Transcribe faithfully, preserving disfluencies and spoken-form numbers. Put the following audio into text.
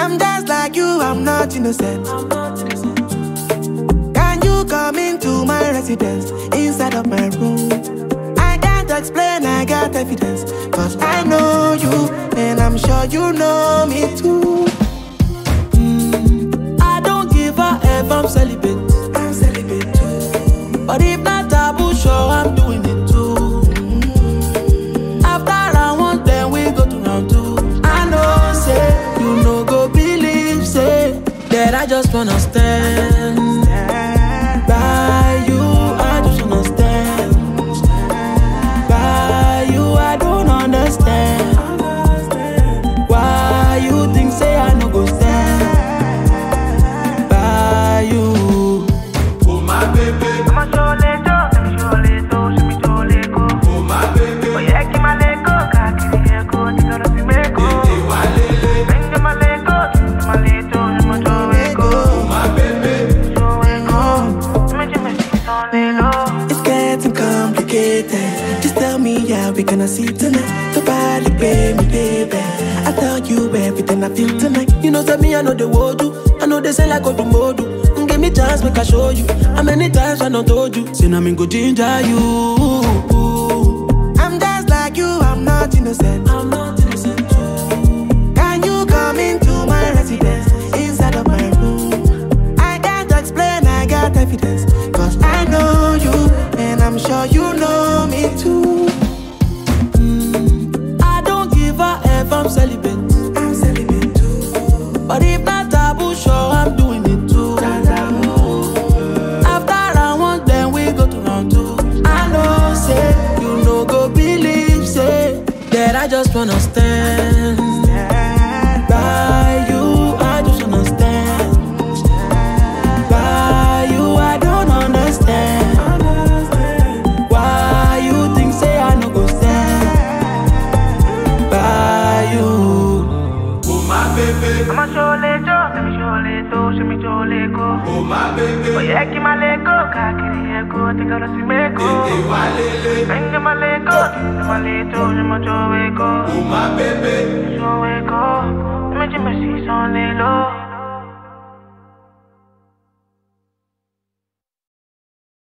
I'm just like you, I'm not innocent. I'm not innocent. Can you come into my residence, inside of my room? I can't explain, I got evidence, cause I know you, and I'm sure you know me too. Mm, I don't give a F, I'm celibate. I'm celibate too. But if not taboo, sure I'm doing it too. Mm. After round one, then we go to round two. I know, say, you know, go believe, say, that I just wanna stand by you. I just wanna stand by you. I don't understand why you think, say, I no go stand by you. Oh my baby. It's getting complicated. Just tell me, yeah, we gonna see tonight. Nobody pay me, baby. I tell you everything I feel tonight. You know, tell me I know the word do. I know they say like go do modu. Give me chance, make I show you. How many times I don't told you? Say, I mean, go ginger you. I'm just like you, I'm not innocent. I'm not innocent too. Can you come into my residence, inside of my room? I can't explain, I got evidence, cause I know you, and I'm sure you know me too. Mm, I don't give a F, I'm celibate. I'm celibate too. But if not taboo, sure I'm doing it too. After round one, then we go to round two. I know, say, you know, go believe, say, that I just wanna stand by you. I just wanna stand by you. I don't understand why you think, say, I no go stand by you. Oh my baby. I'ma show let go, let me show let go, show me show let go. Oh my baby. Oh yeah, keep my let go, kakiri eko, take out a simeko. Ete walele. Bring my let go, my let go, show me show let go. Oh my baby. Show let go, let me see some let go.